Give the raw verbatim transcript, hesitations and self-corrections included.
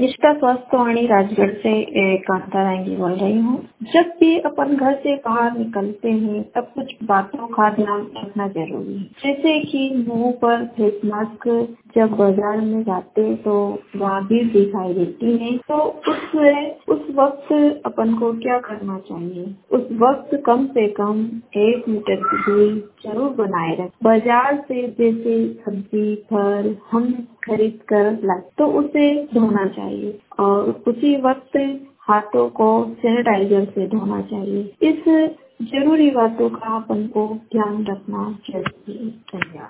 निष्ठा स्वास्थ्यवाणी राजगढ़ से ए, कांता रायंगी बोल रही हूँ। जब भी अपन घर से बाहर निकलते हैं तब कुछ बातों का ध्यान रखना जरूरी है, जैसे कि मुंह पर फेस मास्क जब बाजार में जाते तो वहाँ भी दिखाई देती है, तो उस उस वक्त अपन को क्या करना चाहिए? उस वक्त कम से कम एक मीटर की दूरी जरूर बनाए रखें। बाजार से जैसे सब्जी फल हम खरीद कर लाए तो उसे धोना चाहिए और उसी वक्त हाथों को सैनिटाइजर से धोना चाहिए। इस जरूरी बातों का अपन को ध्यान रखना चाहिए। धन्यवाद।